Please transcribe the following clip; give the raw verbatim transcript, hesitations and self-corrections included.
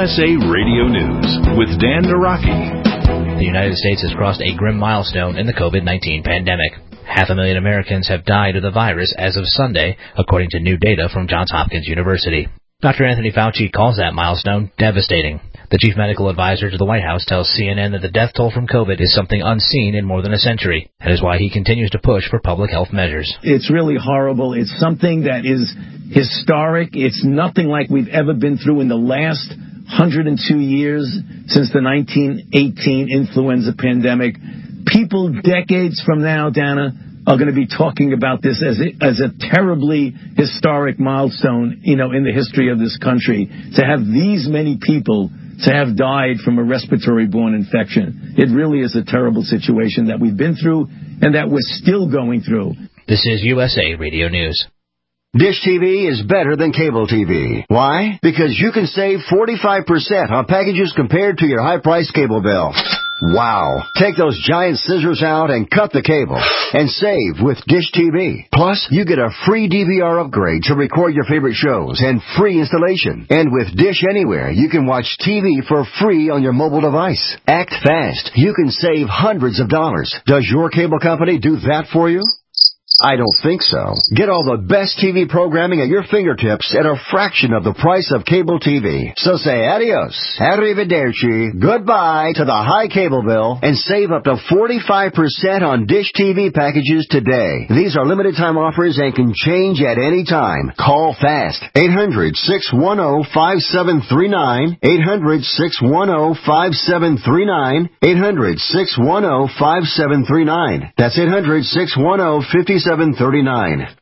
S A Radio News with Dan Naraki. The United States has crossed a grim milestone in the COVID nineteen pandemic. Half a million Americans have died of the virus as of Sunday, according to new data from Johns Hopkins University. Doctor Anthony Fauci calls that milestone devastating. The chief medical advisor to the White House tells C N N that the death toll from COVID is something unseen in more than a century, and is why he continues to push for public health measures. It's really horrible. It's something that is historic. It's nothing like we've ever been through in the last one hundred two years since the nineteen eighteen influenza pandemic. People decades from now, Dana, are going to be talking about this as a, as a terribly historic milestone, you know, in the history of this country. To have these many people to have died from a respiratory-borne infection. It really is a terrible situation that we've been through and that we're still going through. This is U S A Radio News. Dish T V is better than cable T V. Why? Because you can save forty-five percent on packages compared to your high-priced cable bill. Wow. Take those giant scissors out and cut the cable and save with Dish T V. Plus, you get a free D V R upgrade to record your favorite shows and free installation. And with Dish Anywhere, you can watch T V for free on your mobile device. Act fast. You can save hundreds of dollars. Does your cable company do that for you? I don't think so. Get all the best T V programming at your fingertips at a fraction of the price of cable T V. So say adios, arrivederci, goodbye to the high cable bill and save up to forty-five percent on Dish T V packages today. These are limited time offers and can change at any time. Call fast. eight hundred, six one zero, five seven three nine. eight hundred, six one zero, five seven three nine. eight hundred, six one zero, five seven three nine. That's eight hundred, six one zero, five seven three nine.